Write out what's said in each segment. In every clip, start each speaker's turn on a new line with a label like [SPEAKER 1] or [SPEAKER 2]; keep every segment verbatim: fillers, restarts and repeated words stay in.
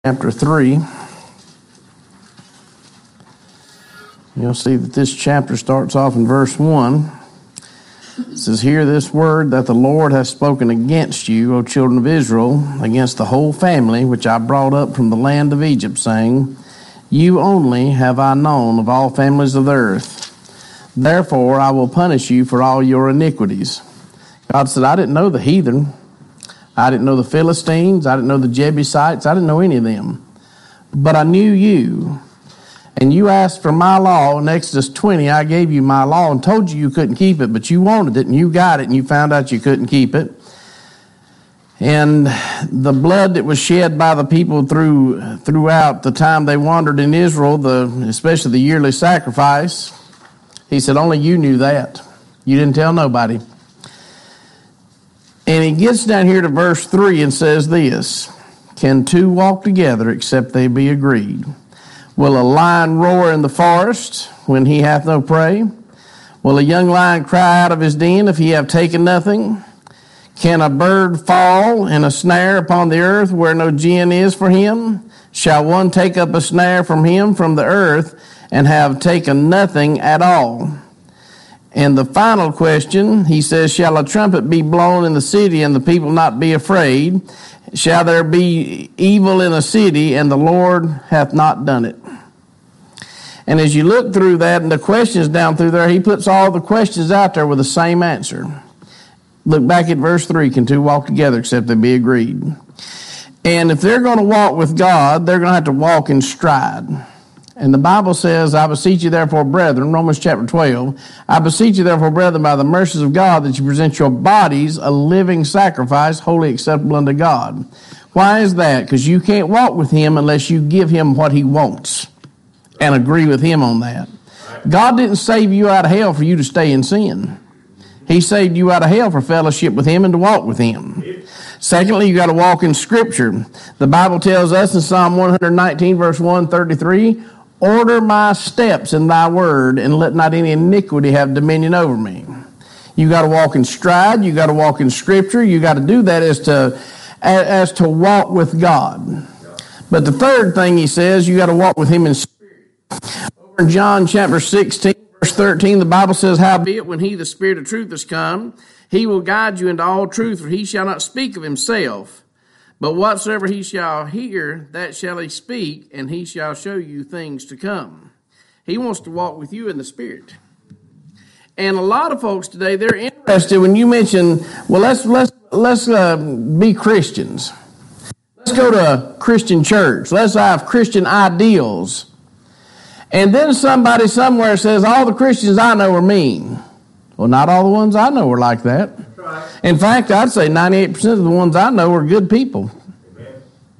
[SPEAKER 1] Chapter three, you'll see that this chapter starts off in verse one. It says, "Hear this word that the Lord hath spoken against you, O children of Israel, against the whole family which I brought up from the land of Egypt, saying, You only have I known of all families of the earth. Therefore I will punish you for all your iniquities." God said, I didn't know the heathen. I didn't know the Philistines. I didn't know the Jebusites. I didn't know any of them. But I knew you. And you asked for my law. In Exodus twenty, I gave you my law and told you you couldn't keep it, but you wanted it and you got it and you found out you couldn't keep it. And the blood that was shed by the people through throughout the time they wandered in Israel, the especially the yearly sacrifice, he said, only you knew that. You didn't tell nobody. And he gets down here to verse three and says this, "Can two walk together except they be agreed? Will a lion roar in the forest when he hath no prey? Will a young lion cry out of his den if he have taken nothing? Can a bird fall in a snare upon the earth where no gin is for him? Shall one take up a snare from him from the earth and have taken nothing at all?" And the final question, he says, "Shall a trumpet be blown in the city and the people not be afraid? Shall there be evil in a city and the Lord hath not done it?" And as you look through that and the questions down through there, he puts all the questions out there with the same answer. Look back at verse three, "Can two walk together except they be agreed?" And if they're going to walk with God, they're going to have to walk in stride. And the Bible says, "I beseech you therefore, brethren," Romans chapter twelve, "I beseech you therefore, brethren, by the mercies of God, that you present your bodies a living sacrifice, wholly acceptable unto God." Why is that? Because you can't walk with him unless you give him what he wants and agree with him on that. God didn't save you out of hell for you to stay in sin. He saved you out of hell for fellowship with him and to walk with him. Secondly, you got to walk in Scripture. The Bible tells us in Psalm one nineteen, verse one thirty-three, "Order my steps in thy word, and let not any iniquity have dominion over me." You got to walk in stride. You got to walk in Scripture. You got to do that as to as to walk with God. But the third thing he says, you got to walk with him in spirit. Over in John chapter sixteen, verse thirteen, the Bible says, "Howbeit, when he, the Spirit of truth, is come, he will guide you into all truth, for he shall not speak of himself. But whatsoever he shall hear, that shall he speak, and he shall show you things to come." He wants to walk with you in the Spirit. And a lot of folks today, they're interested when you mention, well, let's let's let's uh, be Christians. Let's go to a Christian church. Let's have Christian ideals. And then somebody somewhere says, all the Christians I know are mean. Well, not all the ones I know are like that. In fact, I'd say ninety-eight percent of the ones I know are good people. Amen.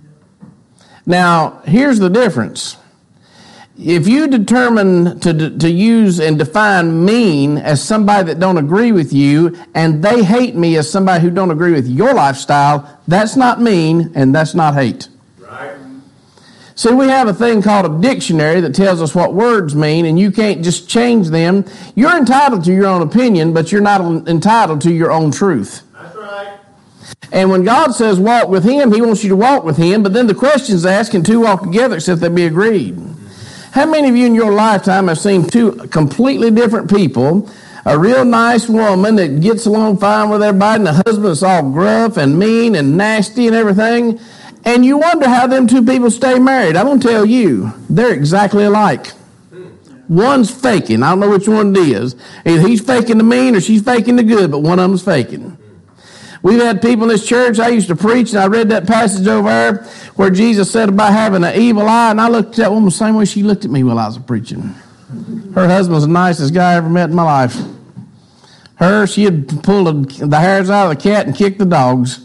[SPEAKER 1] Now, here's the difference. If you determine to to use and define mean as somebody that don't agree with you, and they hate me as somebody who don't agree with your lifestyle, that's not mean and that's not hate. Right. See, we have a thing called a dictionary that tells us what words mean, and you can't just change them. You're entitled to your own opinion, but you're not entitled to your own truth. That's right. And when God says walk with him, he wants you to walk with him, but then the question's asked, can two walk together except they be agreed? How many of you in your lifetime have seen two completely different people, a real nice woman that gets along fine with everybody, and a husband that's all gruff and mean and nasty and everything, and you wonder how them two people stay married? I'm going to tell you, they're exactly alike. One's faking. I don't know which one it is. Either he's faking the mean or she's faking the good, but one of them's faking. We've had people in this church, I used to preach, and I read that passage over there where Jesus said about having an evil eye, and I looked at that woman the same way she looked at me while I was preaching. Her husband's the nicest guy I ever met in my life. Her, she had pulled the hairs out of the cat and kicked the dogs.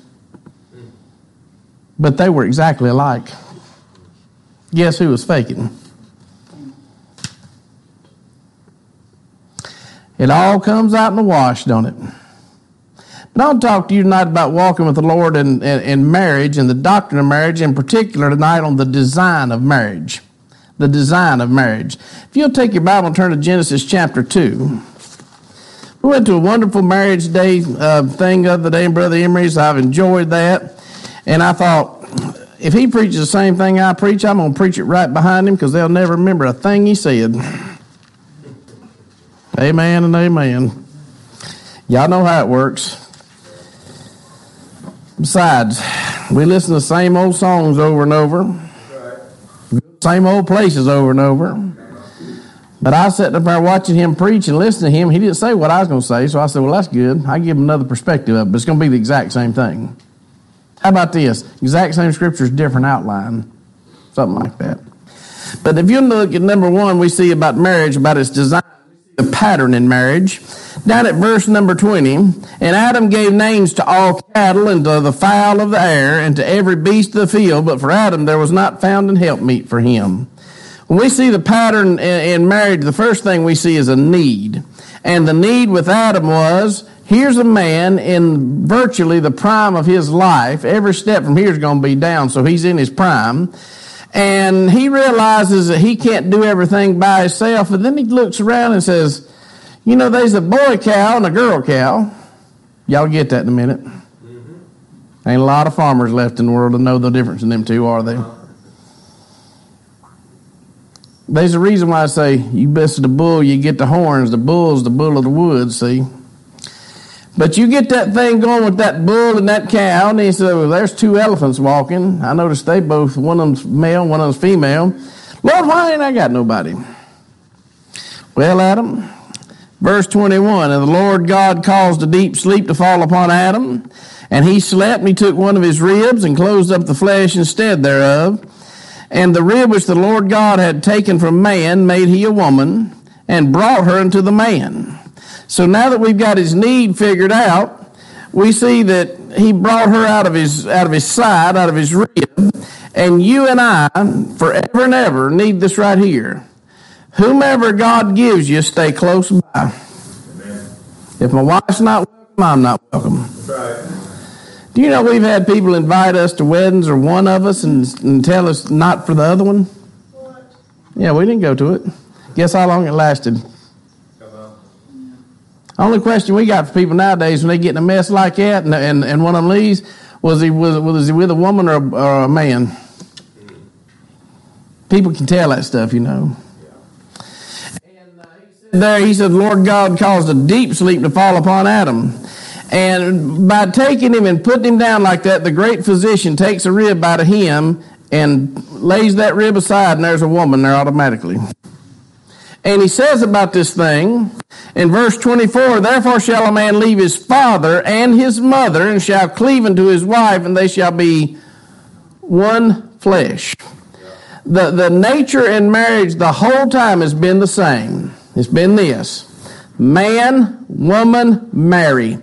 [SPEAKER 1] But they were exactly alike. Guess who was faking? It all comes out in the wash, don't it? But I want to talk to you tonight about walking with the Lord in, in, in marriage and the doctrine of marriage, in particular tonight on the design of marriage. The design of marriage. If you'll take your Bible and turn to Genesis chapter two. We went to a wonderful marriage day uh, thing the other day in Brother Emery's. I've enjoyed that. And I thought, if he preaches the same thing I preach, I'm going to preach it right behind him because they'll never remember a thing he said. Amen and amen. Y'all know how it works. Besides, we listen to the same old songs over and over. Same old places over and over. But I sat up there watching him preach and listening to him. He didn't say what I was going to say, so I said, well, that's good. I give him another perspective of it, but it's going to be the exact same thing. How about this? Exact same scriptures, different outline. Something like that. But if you look at number one, we see about marriage, about its design, we see the pattern in marriage. Down at verse number twenty, and Adam gave names to all cattle and to the fowl of the air and to every beast of the field, but for Adam there was not found an helpmeet for him. When we see the pattern in marriage, the first thing we see is a need. And the need with Adam was, here's a man in virtually the prime of his life. Every step from here is going to be down, so he's in his prime. And he realizes that he can't do everything by himself. And then he looks around and says, you know, there's a boy cow and a girl cow. Y'all get that in a minute. Mm-hmm. Ain't a lot of farmers left in the world to know the difference in them two, are they? There's a reason why I say you best the bull, you get the horns. The bull's the bull of the woods, see? But you get that thing going with that bull and that cow, and he said, well, there's two elephants walking. I noticed they both, one of them's male, one of them's female. Lord, why ain't I got nobody? Well, Adam, verse twenty-one, and the Lord God caused a deep sleep to fall upon Adam, and he slept, and he took one of his ribs and closed up the flesh instead thereof. And the rib which the Lord God had taken from man made he a woman, and brought her unto the man. So now that we've got his need figured out, we see that he brought her out of his out of his side, out of his rib, and you and I, forever and ever, need this right here. Whomever God gives you, stay close by. Amen. If my wife's not welcome, I'm not welcome. That's right. Do you know we've had people invite us to weddings, or one of us, and, and tell us not for the other one? What? Yeah, we didn't go to it. Guess how long it lasted? Only question we got for people nowadays when they get in a mess like that, and and, and one of them leaves, was he was, was he with a woman or a, or a man? People can tell that stuff, you know. And uh, he said there, he said, Lord God caused a deep sleep to fall upon Adam. And by taking him and putting him down like that, the great physician takes a rib out of him and lays that rib aside, and there's a woman there automatically. And he says about this thing in verse twenty-four, therefore shall a man leave his father and his mother, and shall cleave unto his wife, and they shall be one flesh. The, the nature in marriage the whole time has been the same. It's been this. Man, woman, marry.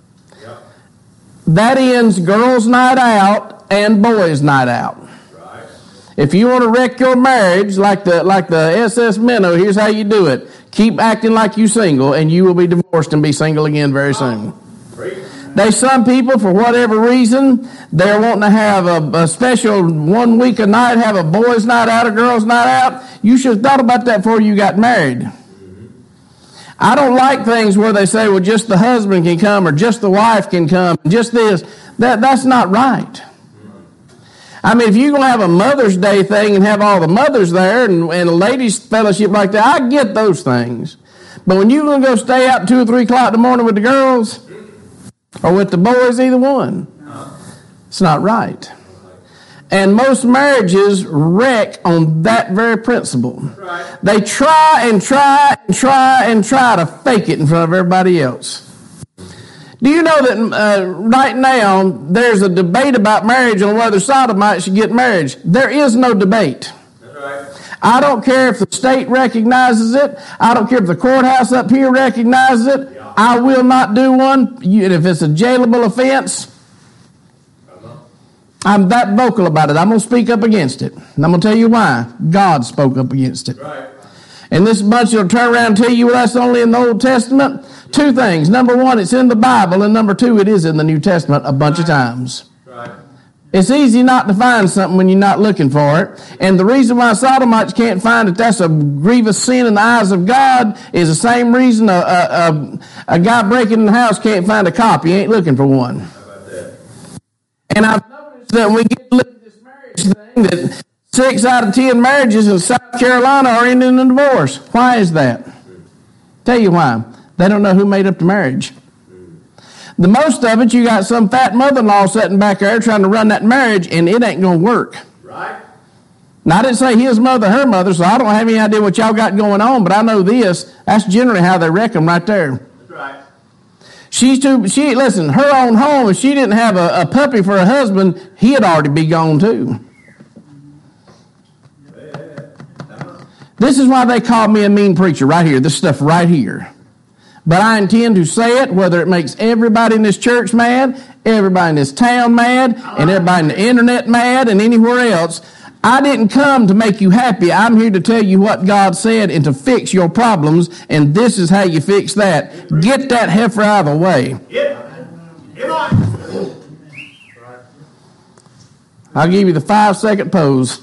[SPEAKER 1] That ends girls' night out and boys' night out. Right. If you want to wreck your marriage like the like the S S Minnow, here's how you do it. Keep acting like you're single, and you will be divorced and be single again very soon. There's some people, for whatever reason, they're wanting to have a, a special one week a night, have a boys' night out, a girls' night out. You should have thought about that before you got married. I don't like things where they say, well, just the husband can come, or just the wife can come, just this. That, that's not right. I mean, if you're going to have a Mother's Day thing and have all the mothers there and, and a ladies' fellowship like that, I get those things. But when you're going to go stay out two or three o'clock in the morning with the girls or with the boys, either one, it's not right. And most marriages wreck on that very principle. Right. They try and try and try and try to fake it in front of everybody else. Do you know that uh, right now there's a debate about marriage on whether sodomites should get married? There is no debate. That's right. I don't care if the state recognizes it. I don't care if the courthouse up here recognizes it. Yeah. I will not do one. You, if it's a jailable offense, I'm that vocal about it. I'm going to speak up against it. And I'm going to tell you why. God spoke up against it. Right. And this bunch will turn around and tell you, well, that's only in the Old Testament. Two things. Number one, it's in the Bible. And number two, it is in the New Testament a bunch right. of times. Right. It's easy not to find something when you're not looking for it. And the reason why sodomites can't find it, that's a grievous sin in the eyes of God, is the same reason a, a, a, a guy breaking in the house can't find a cop. He ain't looking for one. How about that? And I've that when we get to look at this marriage thing that six out of ten marriages in South Carolina are ending in divorce. Why is that? Tell you why. They don't know who made up the marriage. The most of it, you got some fat mother-in-law sitting back there trying to run that marriage, and it ain't going to work.
[SPEAKER 2] Right.
[SPEAKER 1] Now, I didn't say his mother, her mother, so I don't have any idea what y'all got going on, but I know this. That's generally how they reckon right there.
[SPEAKER 2] That's right.
[SPEAKER 1] She's too, she, listen, her own home, if she didn't have a, a puppy for a husband, he'd already be gone too. This is why they call me a mean preacher right here, this stuff right here. But I intend to say it whether it makes everybody in this church mad, everybody in this town mad, and everybody in the internet mad, and anywhere else. I didn't come to make you happy. I'm here to tell you what God said and to fix your problems, and this is how you fix that. Get that heifer out of the way. I'll give you the five-second pose.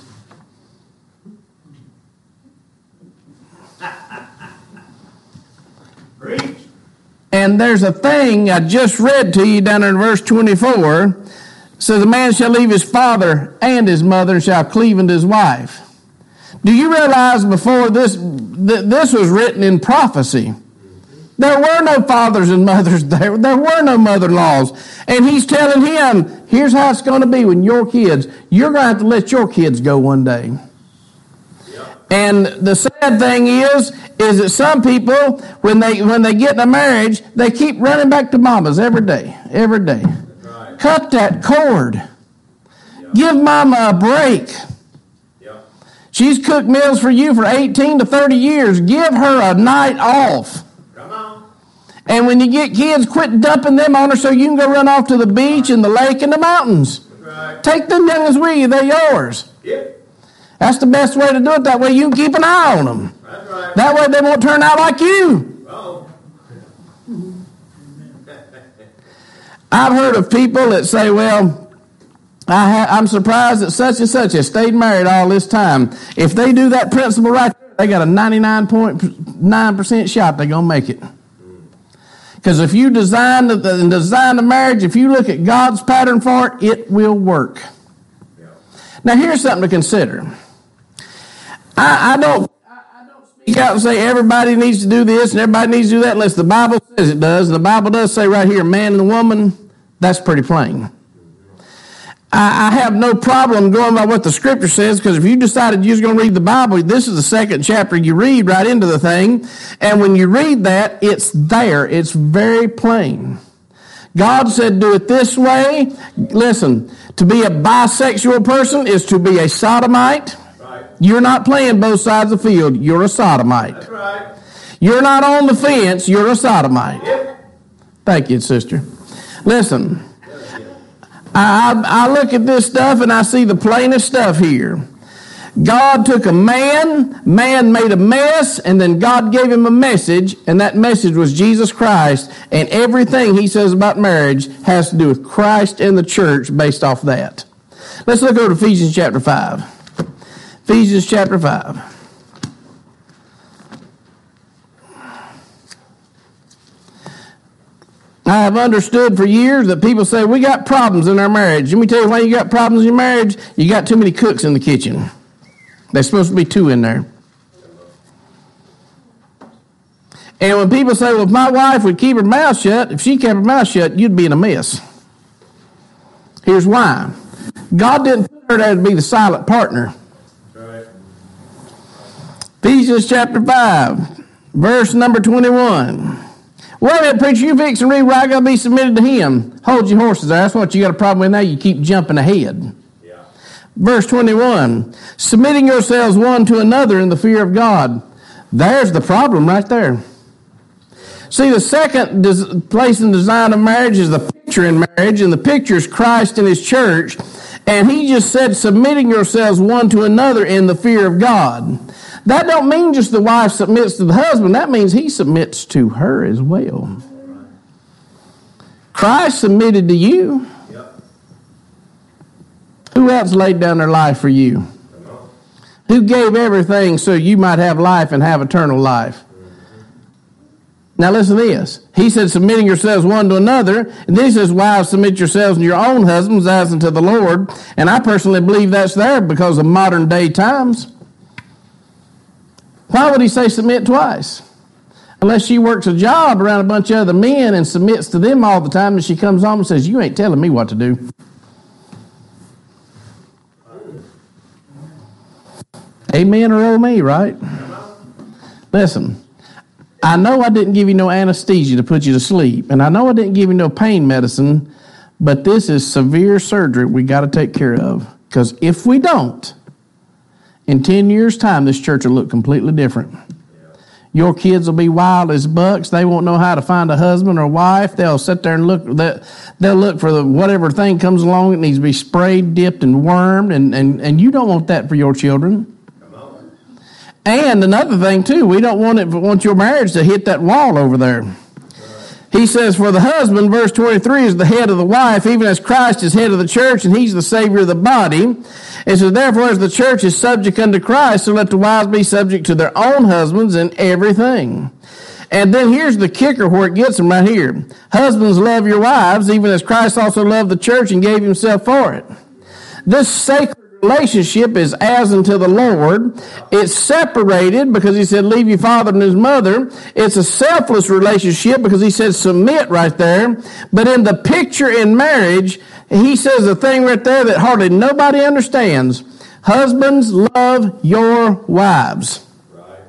[SPEAKER 1] And there's a thing I just read to you down in verse twenty-four. It says, a man shall leave his father and his mother and shall cleave unto his wife. Do you realize before this, th- this was written in prophecy? There were no fathers and mothers there. There were no mother-in-laws. And he's telling him, here's how it's going to be when your kids, you're going to have to let your kids go one day. And the sad thing is, is that some people, when they when they get in a marriage, they keep running back to mamas every day, every day. Right. Cut that cord. Yep. Give mama a break. Yep. She's cooked meals for you for eighteen to thirty years. Give her a night off. Come on. And when you get kids, quit dumping them on her so you can go run off to the beach and the lake and the mountains. Right. Take them youngins with you. They're yours. Yep. That's the best way to do it. That way you can keep an eye on them. That's right. That way they won't turn out like you. Oh. I've heard of people that say, well, I ha- I'm surprised that such and such has stayed married all this time. If they do that principle right there, they got a ninety-nine point nine percent shot they're going to make it. Because if you design the, the, design the marriage, if you look at God's pattern for it, it will work. Yeah. Now here's something to consider. I, I don't I don't speak out and say everybody needs to do this and everybody needs to do that unless the Bible says it does. And the Bible does say right here, man and woman, that's pretty plain. I, I have no problem going by what the Scripture says, because if you decided you're going to read the Bible, this is the second chapter you read right into the thing. And when you read that, it's there. It's very plain. God said do it this way. Listen, to be a bisexual person is to be a sodomite. You're not playing both sides of the field. You're a sodomite. That's right. You're not on the fence. You're a sodomite. Yep. Thank you, sister. Listen, I, I look at this stuff and I see the plainest stuff here. God took a man, man made a mess, and then God gave him a message, and that message was Jesus Christ, and everything he says about marriage has to do with Christ and the church based off that. Let's look over to Ephesians chapter five. Ephesians chapter five. I have understood for years that people say, we got problems in our marriage. Let me tell you why you got problems in your marriage. You got too many cooks in the kitchen. There's supposed to be two in there. And when people say, well, if my wife would keep her mouth shut, if she kept her mouth shut, you'd be in a mess. Here's why. God didn't put her there to be the silent partner. Ephesians chapter five, verse number twenty-one. Wait a minute, preacher, you fix and read where I got to be submitted to him. Hold your horses there. That's what you got a problem with now. You keep jumping ahead. Yeah. Verse twenty-one. Submitting yourselves one to another in the fear of God. There's the problem right there. See, the second des- place in the design of marriage is the picture in marriage, and the picture is Christ and his church. And he just said, submitting yourselves one to another in the fear of God. That don't mean just the wife submits to the husband. That means he submits to her as well. Christ submitted to you. Yep. Who else laid down their life for you? Who gave everything so you might have life and have eternal life? Now listen to this. He said, submitting yourselves one to another. And then he says, wives, submit yourselves to your own husbands as unto the Lord. And I personally believe that's there because of modern day times. Why would he say submit twice? Unless she works a job around a bunch of other men and submits to them all the time, and she comes home and says, you ain't telling me what to do. Amen or oh me, right? Listen. I know I didn't give you no anesthesia to put you to sleep, and I know I didn't give you no pain medicine, but this is severe surgery we got to take care of. Because if we don't, in ten years' time, this church will look completely different. Your kids will be wild as bucks. They won't know how to find a husband or wife. They'll sit there and look. They'll look for the whatever thing comes along that needs to be sprayed, dipped, and wormed, and, and, and you don't want that for your children. And another thing, too, we don't want it want your marriage to hit that wall over there. He says, for the husband, verse twenty-three, is the head of the wife, even as Christ is head of the church, and he's the Savior of the body. And so, therefore, as the church is subject unto Christ, so let the wives be subject to their own husbands in everything. And then here's the kicker where it gets them right here. Husbands, love your wives, even as Christ also loved the church and gave himself for it. This sacred relationship is as unto the Lord. It's separated because he said, leave your father and his mother. It's a selfless relationship because he said, submit right there. But in the picture in marriage, he says a thing right there that hardly nobody understands. Husbands, love your wives. Right.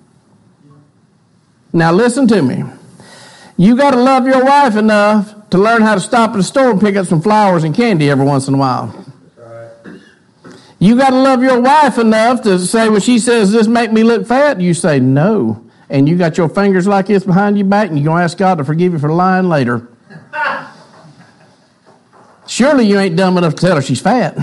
[SPEAKER 1] Now listen to me. You got to love your wife enough to learn how to stop at a store and pick up some flowers and candy every once in a while. You got to love your wife enough to say when she says, this make me look fat, you say no. And you got your fingers like this behind your back and you're going to ask God to forgive you for lying later. Surely you ain't dumb enough to tell her she's fat.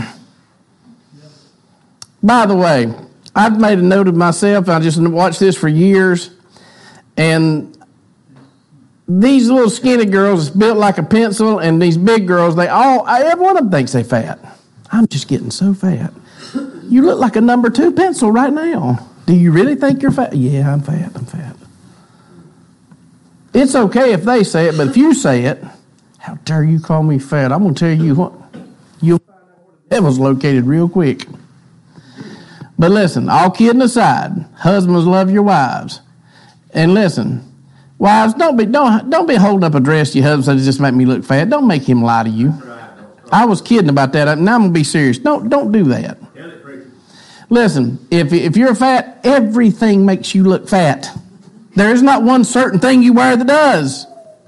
[SPEAKER 1] By the way, I've made a note of myself. I just watched this for years. And these little skinny girls built like a pencil and these big girls, they all, every one of them thinks they fat. I'm just getting so fat. You look like a number two pencil right now. Do you really think you're fat? Yeah, I'm fat. I'm fat. It's okay if they say it, but if you say it, how dare you call me fat? I'm going to tell you what. You'll find out where the devil's located real quick. But listen, all kidding aside, husbands, love your wives. And listen, wives, don't be don't don't be holding up a dress to your husband that just make me look fat. Don't make him lie to you. I was kidding about that. Now I'm going to be serious. Don't don't do that. Listen, if if you're fat, everything makes you look fat. There is not one certain thing you wear that does.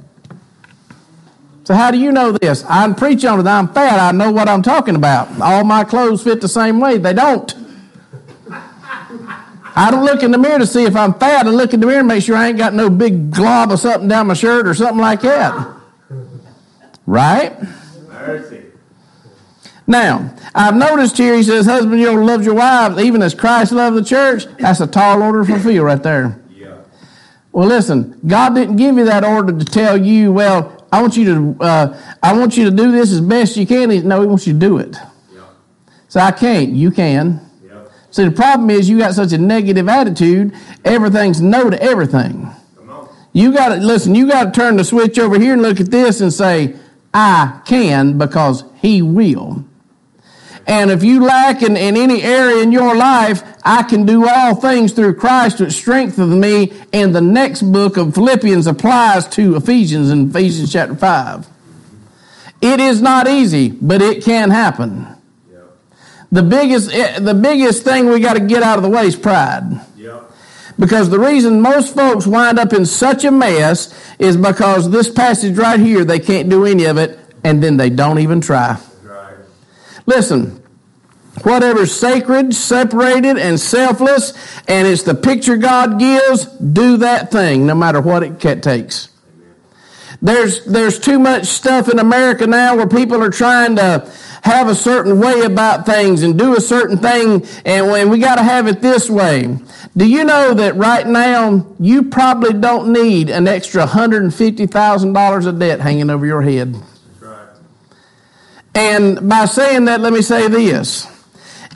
[SPEAKER 1] So how do you know this? I preach on it. I'm fat. I know what I'm talking about. All my clothes fit the same way. They don't. I don't look in the mirror to see if I'm fat. I look in the mirror and make sure I ain't got no big glob of something down my shirt or something like that. Right? Mercy. Now, I've noticed here, he says, husband, you love your wives, even as Christ loved the church. That's a tall order to fulfill right there. Yeah. Well, listen, God didn't give you that order to tell you, well, I want you to uh, I want you to do this as best you can. No, he wants you to do it. Yeah. So I can't. You can. Yeah. See, the problem is you got such a negative attitude, everything's no to everything. Come on. You got to, listen, you got to turn the switch over here and look at this and say, I can because he will. And if you lack in, in any area in your life, I can do all things through Christ which strengthens me. And the next book of Philippians applies to Ephesians in Ephesians chapter five. It is not easy, but it can happen. Yep. The biggest, the biggest thing we got to get out of the way is pride. Yep. Because the reason most folks wind up in such a mess is because this passage right here, they can't do any of it, and then they don't even try. Listen, whatever's sacred, separated, and selfless, and it's the picture God gives, do that thing, no matter what it takes. There's there's too much stuff in America now where people are trying to have a certain way about things and do a certain thing, and when we got to have it this way. Do you know that right now you probably don't need an extra one hundred fifty thousand dollars of debt hanging over your head? And by saying that, let me say this.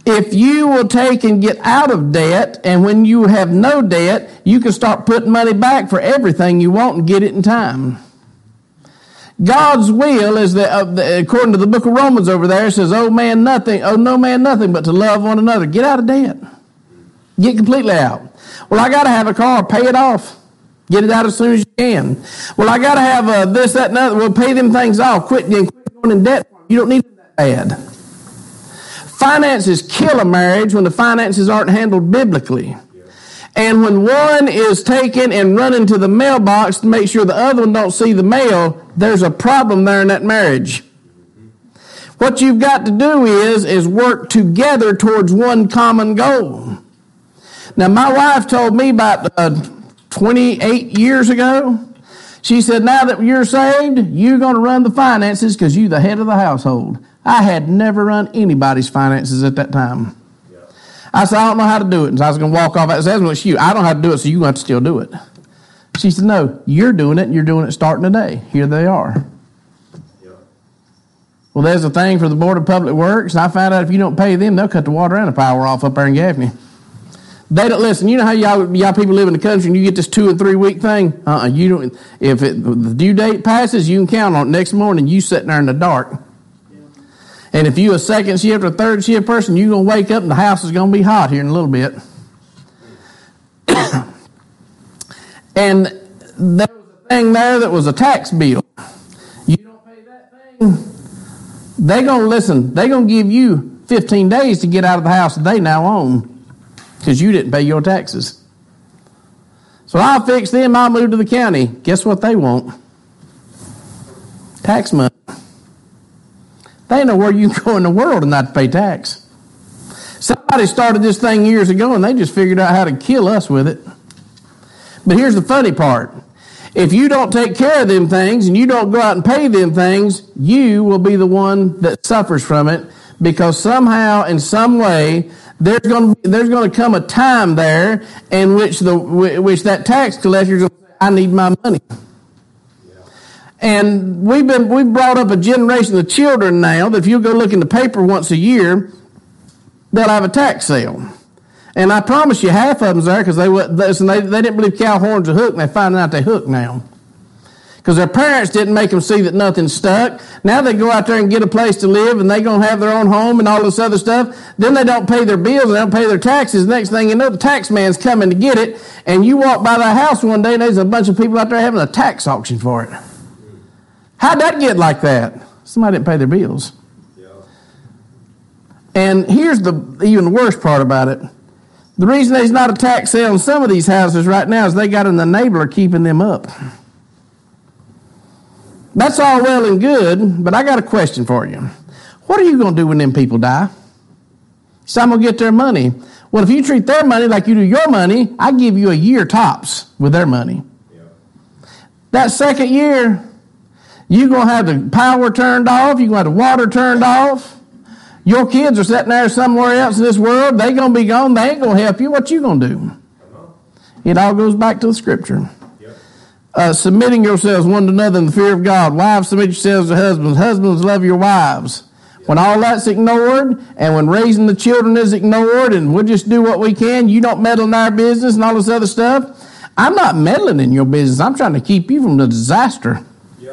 [SPEAKER 1] If you will take and get out of debt, and when you have no debt, you can start putting money back for everything you want and get it in time. God's will is that, uh, the, according to the book of Romans over there, it says, "Oh man, nothing, oh no man, nothing but to love one another." Get out of debt. Get completely out. Well, I got to have a car. Pay it off. Get it out as soon as you can. Well, I got to have uh, this, that, and other. Well, pay them things off. Quit getting quit going in debt. You don't need it that bad. Finances kill a marriage when the finances aren't handled biblically. And when one is taken and running to the mailbox to make sure the other one don't see the mail, there's a problem there in that marriage. What you've got to do is, is work together towards one common goal. Now, my wife told me about uh, twenty-eight years ago, she said, now that you're saved, you're going to run the finances because you're the head of the household. I had never run anybody's finances at that time. Yeah. I said, I don't know how to do it. And so I was going to walk off. I said, well, you. I don't know how to do it, so you're going to have to still do it. She said, no, you're doing it, and you're doing it starting today. Here they are. Yeah. Well, there's a thing for the Board of Public Works, and I found out if you don't pay them, they'll cut the water and the power off up there in Gaffney. They don't listen. You know how y'all, y'all people live in the country and you get this two and three week thing? Uh-uh. You don't. If it, the due date passes, you can count on it. Next morning, you sitting there in the dark. And if you a second shift or third shift person, you're going to wake up and the house is going to be hot here in a little bit. And there was a thing there that was a tax bill. You don't pay that thing, they're going to listen. They're going to give you fifteen days to get out of the house that they now own because you didn't pay your taxes. So I'll fix them. I'll move to the county. Guess what they want? Tax money. They know where you can go in the world and not pay tax. Somebody started this thing years ago and they just figured out how to kill us with it. But here's the funny part. If you don't take care of them things and you don't go out and pay them things, you will be the one that suffers from it because somehow, in some way, there's going to there's going to come a time there in which the which that tax collector is going to say, I need my money. And we've been we've brought up a generation of children now that if you go look in the paper once a year, they'll have a tax sale. And I promise you, half of them's there because they, they they didn't believe cow horns are hooked, and they're finding out they hooked now. Because their parents didn't make them see that nothing stuck. Now they go out there and get a place to live, and they're going to have their own home and all this other stuff. Then they don't pay their bills, and they don't pay their taxes. Next thing you know, the tax man's coming to get it, and you walk by that house one day, and there's a bunch of people out there having a tax auction for it. How'd that get like that? Somebody didn't pay their bills. Yeah. And here's the even worst part about it. The reason there's not a tax sale in some of these houses right now is they got an enabler keeping them up. That's all well and good, but I got a question for you. What are you going to do when them people die? So I'm going to get their money. Well, if you treat their money like you do your money, I give you a year tops with their money. Yeah. That second year, you're going to have the power turned off. You're going to have the water turned off. Your kids are sitting there somewhere else in this world. They're going to be gone. They ain't going to help you. What you going to do? It all goes back to the Scripture. Yep. Uh, submitting yourselves one to another in the fear of God. Wives, submit yourselves to husbands. Husbands, love your wives. Yep. When all that's ignored and when raising the children is ignored and we'll just do what we can, you don't meddle in our business and all this other stuff. I'm not meddling in your business. I'm trying to keep you from the disaster.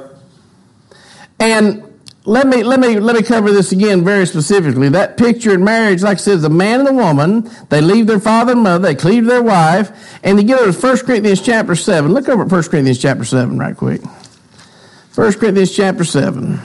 [SPEAKER 1] And let me let me let me cover this again very specifically. That picture in marriage, like I said, is a man and a woman. They leave their father and mother. They cleave to their wife, and they get over to First Corinthians chapter seven. Look over at First Corinthians chapter seven right quick. First Corinthians chapter seven.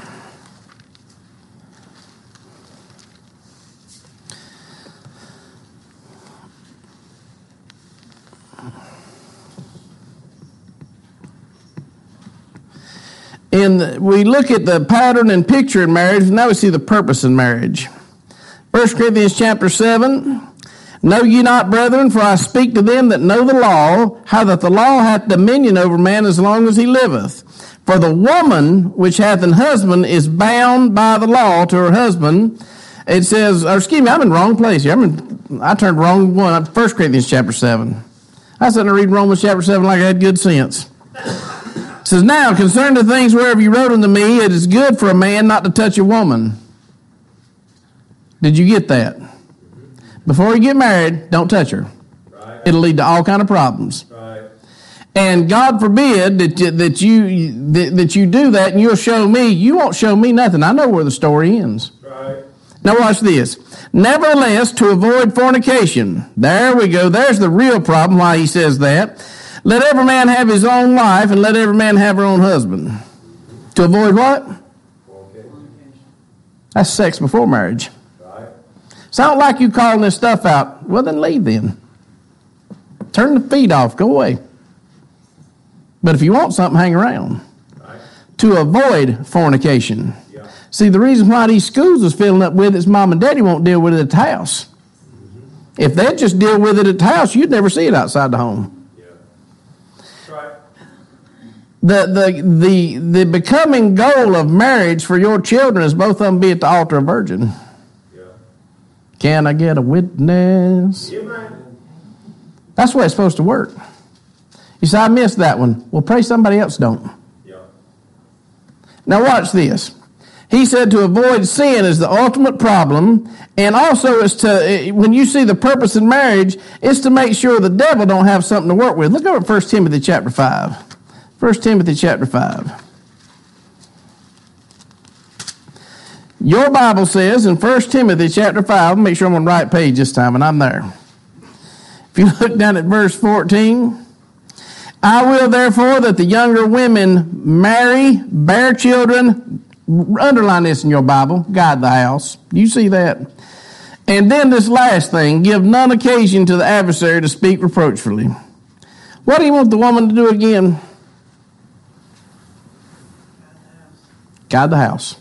[SPEAKER 1] And we look at the pattern and picture in marriage, and now we see the purpose in marriage. First Corinthians chapter seven, Know ye not, brethren, for I speak to them that know the law, how that the law hath dominion over man as long as he liveth. For the woman which hath an husband is bound by the law to her husband. It says, or excuse me, I'm in the wrong place here. I'm in, I turned wrong one, First Corinthians chapter seven. I was sitting there reading Romans chapter seven like I had good sense. It says, now, concerning the things whereof you wrote unto me, it is good for a man not to touch a woman. Did you get that? Before you get married, don't touch her.
[SPEAKER 2] Right.
[SPEAKER 1] It'll lead to all kind of problems.
[SPEAKER 2] Right.
[SPEAKER 1] And God forbid that you, that you that, that you do that, and you'll show me. You won't show me nothing. I know where the story ends.
[SPEAKER 2] Right.
[SPEAKER 1] Now watch this. Nevertheless, to avoid fornication. There we go. There's the real problem. Why he says that. Let every man have his own wife, and let every man have her own husband. To avoid what?
[SPEAKER 2] Fornication.
[SPEAKER 1] That's sex before marriage.
[SPEAKER 2] Right.
[SPEAKER 1] Sound like you calling this stuff out. Well, then leave then. Turn the feed off. Go away. But if you want something, hang around.
[SPEAKER 2] Right.
[SPEAKER 1] To avoid fornication.
[SPEAKER 2] Yeah.
[SPEAKER 1] See, the reason why these schools is filling up with it is mom and daddy won't deal with it at the house. Mm-hmm. If they'd just deal with it at the house, you'd never see it outside the home.
[SPEAKER 2] Yeah. Right.
[SPEAKER 1] The, the, the, the becoming goal of marriage for your children is both of them be at the altar a virgin.
[SPEAKER 2] Yeah.
[SPEAKER 1] Can I get a witness?
[SPEAKER 2] Yeah, man.
[SPEAKER 1] That's the way it's supposed to work. You say, I missed that one. Well, pray somebody else don't.
[SPEAKER 2] Yeah.
[SPEAKER 1] Now watch this. He said to avoid sin is the ultimate problem, and also is to, when you see the purpose in marriage, it's to make sure the devil don't have something to work with. Look over at First Timothy chapter five. First Timothy chapter five. Your Bible says in First Timothy chapter five, make sure I'm on the right page this time, and I'm there. If you look down at verse fourteen, I will therefore that the younger women marry, bear children. Underline this in your Bible. Guide the house. You see that? And then this last thing, give none occasion to the adversary to speak reproachfully. What do you want the woman to do again? Guide the house.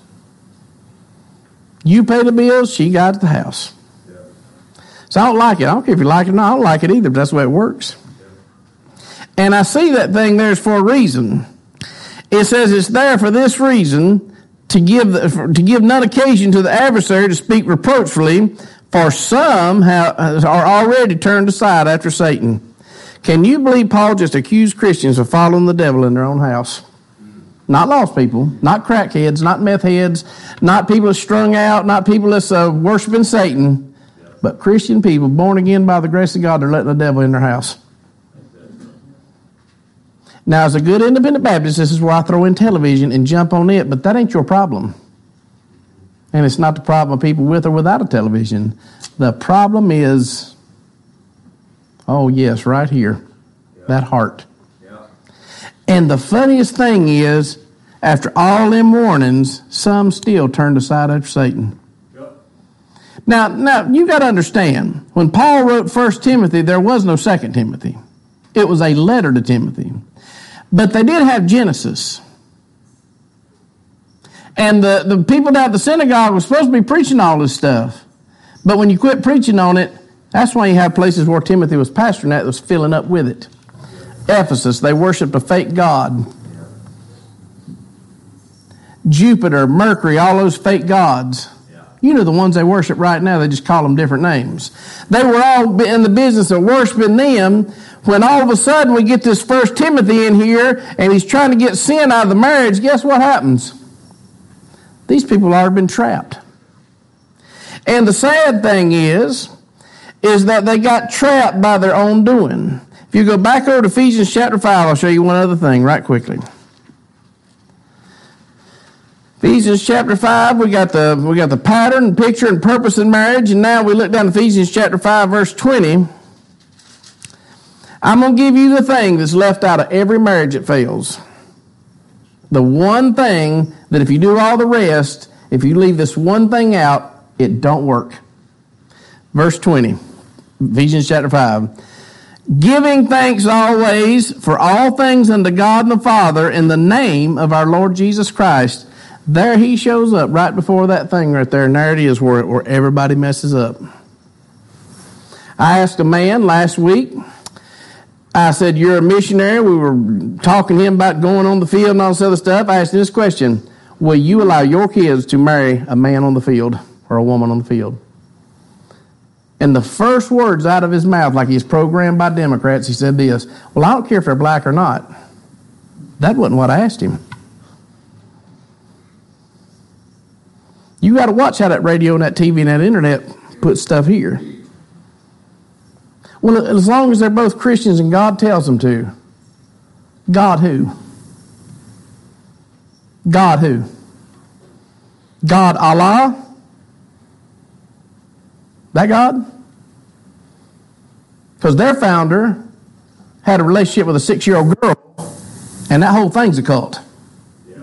[SPEAKER 1] You pay the bills, she guides the house. So I don't like it. I don't care if you like it or not. I don't like it either, but that's the way it works. And I see that thing there's for a reason. It says it's there for this reason, to give the, for, to give none occasion to the adversary to speak reproachfully, for some have, are already turned aside after Satan. Can you believe Paul just accused Christians of following the devil in their own house? Not lost people, not crackheads, not meth heads, not people that's strung out, not people that's uh, worshiping Satan, but Christian people born again by the grace of God, they're letting the devil in their house. Now, as a good independent Baptist, this is where I throw in television and jump on it, but that ain't your problem. And it's not the problem of people with or without a television. The problem is, oh yes, right here, yeah. That heart. Yeah. And the funniest thing is, after all them warnings, some still turned aside after Satan. Yeah. Now, now you got to understand, when Paul wrote First Timothy, there was no Second Timothy. It was a letter to Timothy. But they did have Genesis. And the, the people down at the synagogue were supposed to be preaching all this stuff. But when you quit preaching on it, that's why you have places where Timothy was pastoring at that was filling up with it. Ephesus, they worshiped a fake god. Jupiter, Mercury, all those fake gods. You know the ones they worship right now, they just call them different names. They were all in the business of worshiping them. When all of a sudden we get this First Timothy in here and he's trying to get sin out of the marriage, guess what happens? These people have already been trapped. And the sad thing is, is that they got trapped by their own doing. If you go back over to Ephesians chapter five, I'll show you one other thing right quickly. Ephesians chapter five, we got the we got the pattern, picture, and purpose in marriage, and now we look down to Ephesians chapter five, verse twenty. I'm going to give you the thing that's left out of every marriage that fails. The one thing that if you do all the rest, if you leave this one thing out, it don't work. Verse twenty, Ephesians chapter five. Giving thanks always for all things unto God and the Father in the name of our Lord Jesus Christ. There he shows up right before that thing right there, and there it is where, where everybody messes up. I asked a man last week, I said, you're a missionary. We were talking to him about going on the field and all this other stuff. I asked him this question: will you allow your kids to marry a man on the field or a woman on the field? And the first words out of his mouth, like he's programmed by Democrats, he said this: well, I don't care if they're black or not. That wasn't what I asked him. You got to watch how that radio and that T V and that internet put stuff here. Well, as long as they're both Christians and God tells them to. God who? God who? God Allah? That God? Because their founder had a relationship with a six-year-old girl, and that whole thing's a cult.
[SPEAKER 2] Yeah.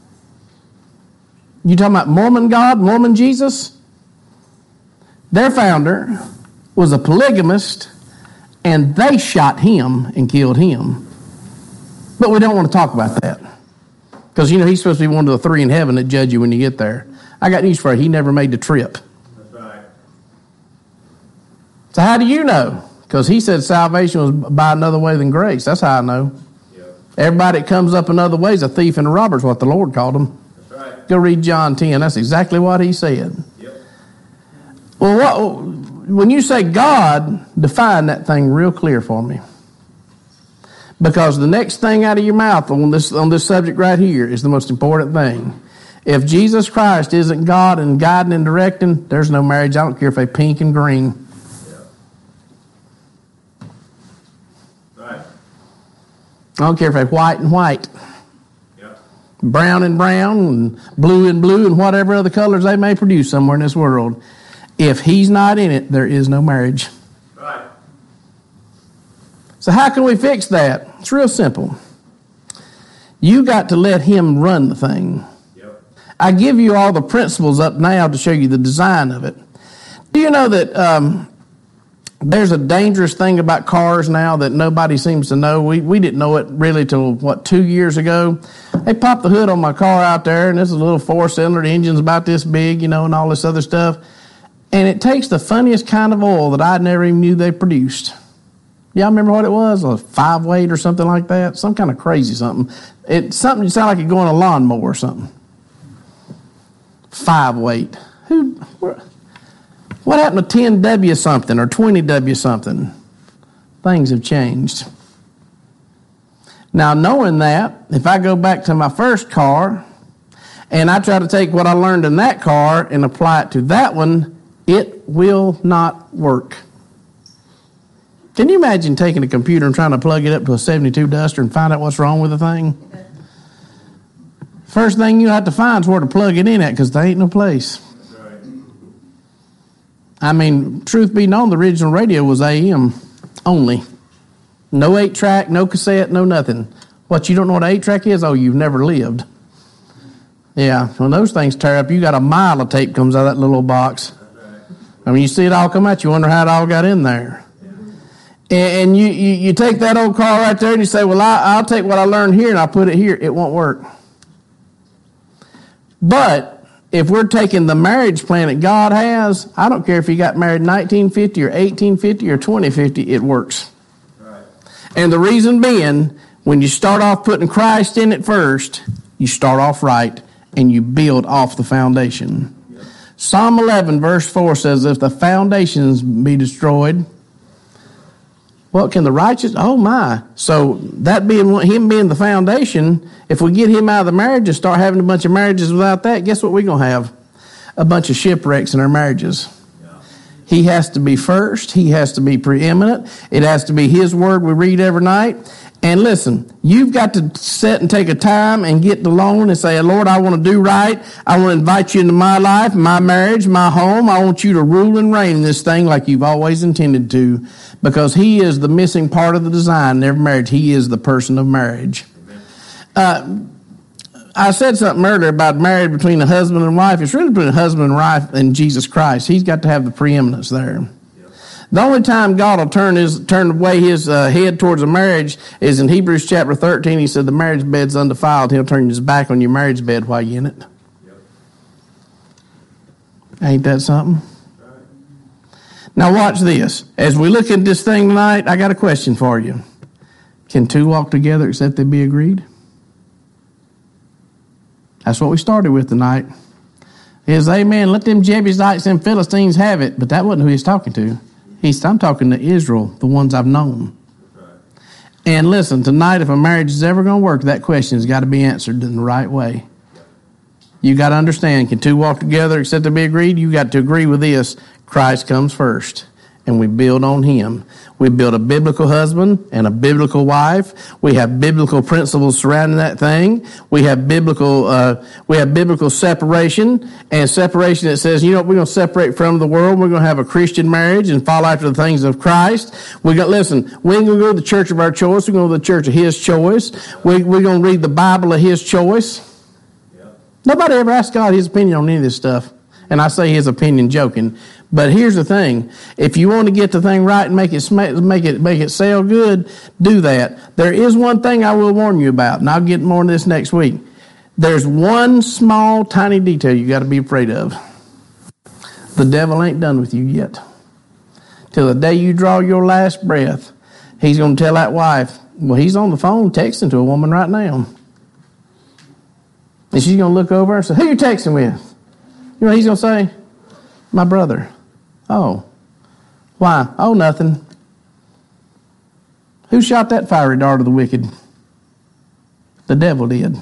[SPEAKER 1] You talking about Mormon God, Mormon Jesus? Their founder was a polygamist, and they shot him and killed him. But we don't want to talk about that. Because, you know, he's supposed to be one of the three in heaven that judge you when you get there. I got news for you. He never made the trip.
[SPEAKER 2] That's right.
[SPEAKER 1] So how do you know? Because he said salvation was by another way than grace. That's how I know.
[SPEAKER 2] Yep.
[SPEAKER 1] Everybody that comes up another way is a thief and a robber is what the Lord called them.
[SPEAKER 2] That's right.
[SPEAKER 1] Go read John ten. That's exactly what he said.
[SPEAKER 2] Yep.
[SPEAKER 1] Well, what, when you say God, define that thing real clear for me. Because the next thing out of your mouth on this on this subject right here is the most important thing. If Jesus Christ isn't God and guiding and directing, there's no marriage. I don't care if they're pink and green.
[SPEAKER 2] Right.
[SPEAKER 1] I don't care if they're white and white,
[SPEAKER 2] Yep.
[SPEAKER 1] brown and brown, and blue and blue, and whatever other colors they may produce somewhere in this world. If he's not in it, there is no marriage.
[SPEAKER 2] Right.
[SPEAKER 1] So how can we fix that? It's real simple. You got to let him run the thing.
[SPEAKER 2] Yep.
[SPEAKER 1] I give you all the principles up now to show you the design of it. Do you know that um, there's a dangerous thing about cars now that nobody seems to know? We we didn't know it really till, what, two years ago? They popped the hood on my car out there, and this is a little four-cylinder. The engine's about this big, you know, and all this other stuff. And it takes the funniest kind of oil that I never even knew they produced. Y'all remember what it was? A five weight or something like that? Some kind of crazy something. It something that sounded like it going a lawnmower or something. Five weight. Who? Where, what happened to ten W something or twenty W something? Things have changed. Now, knowing that, if I go back to my first car and I try to take what I learned in that car and apply it to that one, it will not work. Can you imagine taking a computer and trying to plug it up to a seventy-two Duster and find out what's wrong with the thing? First thing you have to find is where to plug it in at, because there ain't no place.
[SPEAKER 2] That's right.
[SPEAKER 1] I mean, truth be known, the original radio was A M only. No eight track, no cassette, no nothing. What, you don't know what an eight track is? Oh, you've never lived. Yeah, when those things tear up, you got a mile of tape comes out of that little box.
[SPEAKER 2] That's right.
[SPEAKER 1] I mean, you see it all come out, you wonder how it all got in there. And you, you, you take that old car right there and you say, well, I, I'll take what I learned here and I'll put it here. It won't work. But if we're taking the marriage plan that God has, I don't care if you got married in nineteen fifty or eighteen fifty or twenty fifty, it works.
[SPEAKER 2] Right.
[SPEAKER 1] And the reason being, when you start off putting Christ in it first, you start off right and you build off the foundation.
[SPEAKER 2] Yep.
[SPEAKER 1] Psalm eleven verse four says, if the foundations be destroyed, what can the righteous? Oh my! So that being him being the foundation, if we get him out of the marriage and start having a bunch of marriages without that, guess what we're gonna have? A bunch of shipwrecks in our marriages.
[SPEAKER 2] Yeah.
[SPEAKER 1] He has to be first. He has to be preeminent. It has to be his word we read every night. And listen, you've got to sit and take a time and get alone and say, Lord, I want to do right. I want to invite you into my life, my marriage, my home. I want you to rule and reign in this thing like you've always intended to, because he is the missing part of the design in every marriage. He is the person of marriage. Uh, I said something earlier about marriage between a husband and wife. It's really between a husband and wife and Jesus Christ. He's got to have the preeminence there. The only time God will turn his turn away his uh, head towards a marriage is in Hebrews chapter thirteen. He said the marriage bed's undefiled. He'll turn his back on your marriage bed while you're in it.
[SPEAKER 2] Yep.
[SPEAKER 1] Ain't that something? Right. Now watch this. As we look at this thing tonight, I got a question for you. Can two walk together except they be agreed? That's what we started with tonight. Is amen. Let them Jebusites and Philistines have it. But that wasn't who he's talking to. He's, I'm talking to Israel, the ones I've known.
[SPEAKER 2] Right.
[SPEAKER 1] And listen, tonight, if a marriage is ever going to work, that question has got to be answered in the right way.
[SPEAKER 2] Yep.
[SPEAKER 1] You got to understand, can two walk together except to be agreed? You got to agree with this. Christ comes first. and we build on him. We build a biblical husband and a biblical wife. We have biblical principles surrounding that thing. We have biblical, uh, we have biblical separation, and separation that says, you know what, we're going to separate from the world. We're going to have a Christian marriage and follow after the things of Christ. We're going to, listen, we ain't going to go to the church of our choice. We're going to go to the church of his choice. We, we're going to read the Bible of his choice. Yep. Nobody ever asked God his opinion on any of this stuff. And I say his opinion joking. But here's the thing. If you want to get the thing right and make it make it make it sell good, do that. There is one thing I will warn you about, and I'll get more into this next week. There's one small, tiny detail you got to be afraid of. The devil ain't done with you yet. Till the day you draw your last breath, he's going to tell that wife, well, he's on the phone texting to a woman right now. And she's going to look over and say, who you texting with? You know what he's going to say? My brother. Oh. Why? Oh, nothing. Who shot that fiery dart of the wicked? The devil did.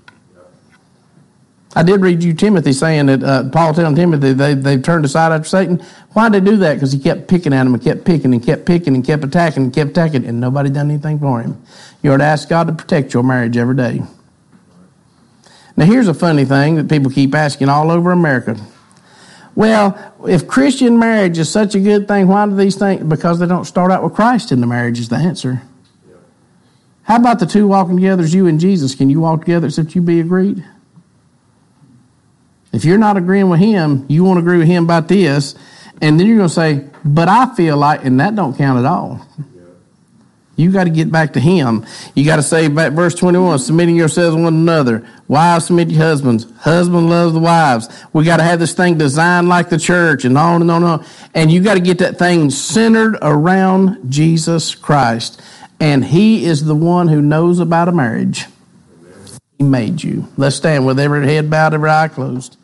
[SPEAKER 1] I did read you Timothy saying that, uh, Paul telling Timothy they, they've turned aside after Satan. Why'd they do that? Because he kept picking at him and kept picking and kept picking and kept attacking and kept attacking, and nobody done anything for him. You ought to ask God to protect your marriage every day. Now, here's a funny thing that people keep asking all over America. Well, if Christian marriage is such a good thing, why do these things? Because they don't start out with Christ in the marriage is the answer. Yeah. How about the two walking together as you and Jesus? Can you walk together except you be agreed? If you're not agreeing with him, you won't agree with him about this, and then you're going to say, but I feel like, and that don't count at all. You got to get back to him. You got to say back verse twenty-one, submitting yourselves one another. Wives, submit to your husbands. Husband loves the wives. We got to have this thing designed like the church and on and on and on. And you got to get that thing centered around Jesus Christ. And he is the one who knows about a marriage. He made you. Let's stand with every head bowed, every eye closed.